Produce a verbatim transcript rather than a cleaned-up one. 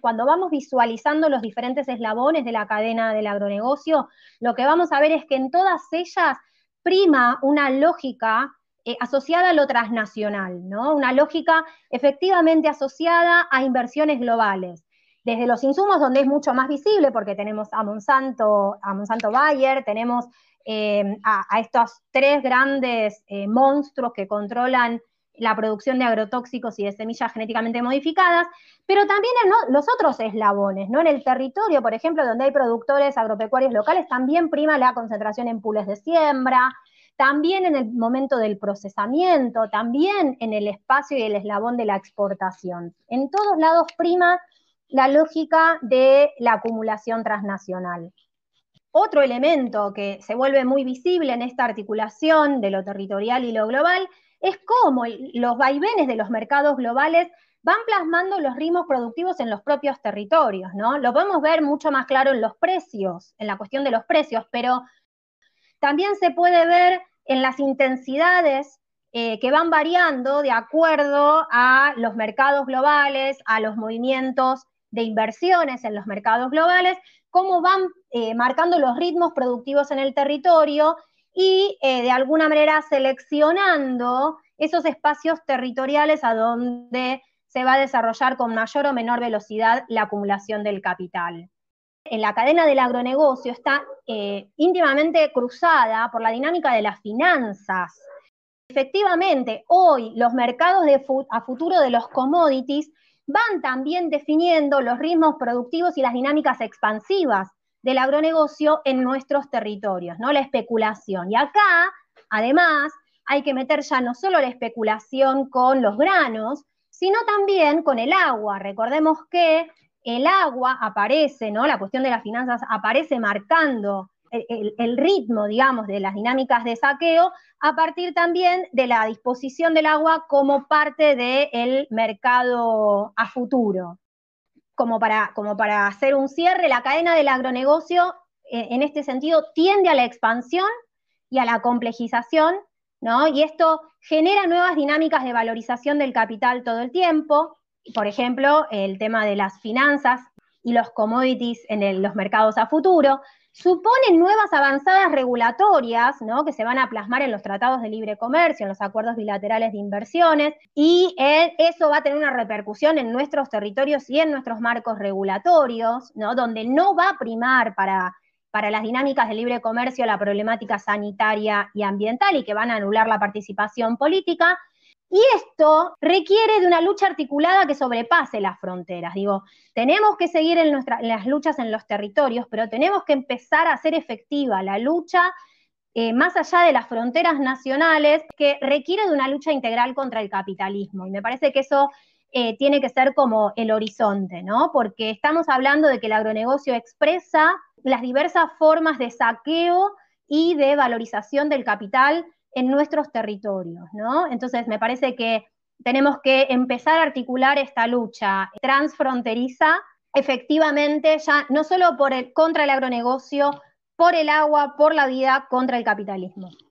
cuando vamos visualizando los diferentes eslabones de la cadena del agronegocio, lo que vamos a ver es que en todas ellas prima una lógica eh, asociada a lo transnacional, ¿no? Una lógica efectivamente asociada a inversiones globales. Desde los insumos, donde es mucho más visible, porque tenemos a Monsanto, a Monsanto Bayer, tenemos eh, a, a estos tres grandes eh, monstruos que controlan la producción de agrotóxicos y de semillas genéticamente modificadas, pero también en ¿no? los otros eslabones, ¿no? En el territorio, por ejemplo, donde hay productores agropecuarios locales, también prima la concentración en pools de siembra, también en el momento del procesamiento, también en el espacio y el eslabón de la exportación. En todos lados prima la lógica de la acumulación transnacional. Otro elemento que se vuelve muy visible en esta articulación de lo territorial y lo global es cómo los vaivenes de los mercados globales van plasmando los ritmos productivos en los propios territorios, ¿no? Lo podemos ver mucho más claro en los precios, en la cuestión de los precios, pero también se puede ver en las intensidades eh, que van variando de acuerdo a los mercados globales, a los movimientos de inversiones en los mercados globales, cómo van eh, marcando los ritmos productivos en el territorio y eh, de alguna manera seleccionando esos espacios territoriales a donde se va a desarrollar con mayor o menor velocidad la acumulación del capital. En la cadena del agronegocio está eh, íntimamente cruzada por la dinámica de las finanzas. Efectivamente, hoy los mercados de fu a futuro de los commodities van también definiendo los ritmos productivos y las dinámicas expansivas del agronegocio en nuestros territorios, ¿no? La especulación. Y acá, además, hay que meter ya no solo la especulación con los granos, sino también con el agua. Recordemos que el agua aparece, ¿no? La cuestión de las finanzas aparece marcando el, el, el ritmo, digamos, de las dinámicas de saqueo a partir también de la disposición del agua como parte del mercado a futuro. Como para, como para hacer un cierre, la cadena del agronegocio, eh, en este sentido, tiende a la expansión y a la complejización, ¿no? Y esto genera nuevas dinámicas de valorización del capital todo el tiempo. Por ejemplo, el tema de las finanzas y los commodities en el, los mercados a futuro, suponen nuevas avanzadas regulatorias, ¿no? Que se van a plasmar en los tratados de libre comercio, en los acuerdos bilaterales de inversiones, y eh, eso va a tener una repercusión en nuestros territorios y en nuestros marcos regulatorios, ¿no? Donde no va a primar para, para las dinámicas de libre comercio la problemática sanitaria y ambiental y que van a anular la participación política. Y esto requiere de una lucha articulada que sobrepase las fronteras. Digo, tenemos que seguir en, nuestra, en las luchas en los territorios, pero tenemos que empezar a hacer efectiva la lucha eh, más allá de las fronteras nacionales, que requiere de una lucha integral contra el capitalismo. Y me parece que eso eh, tiene que ser como el horizonte, ¿no? Porque estamos hablando de que el agronegocio expresa las diversas formas de saqueo y de valorización del capital en nuestros territorios, ¿no? Entonces me parece que tenemos que empezar a articular esta lucha transfronteriza, efectivamente, ya no solo por el, contra el agronegocio, por el agua, por la vida, contra el capitalismo.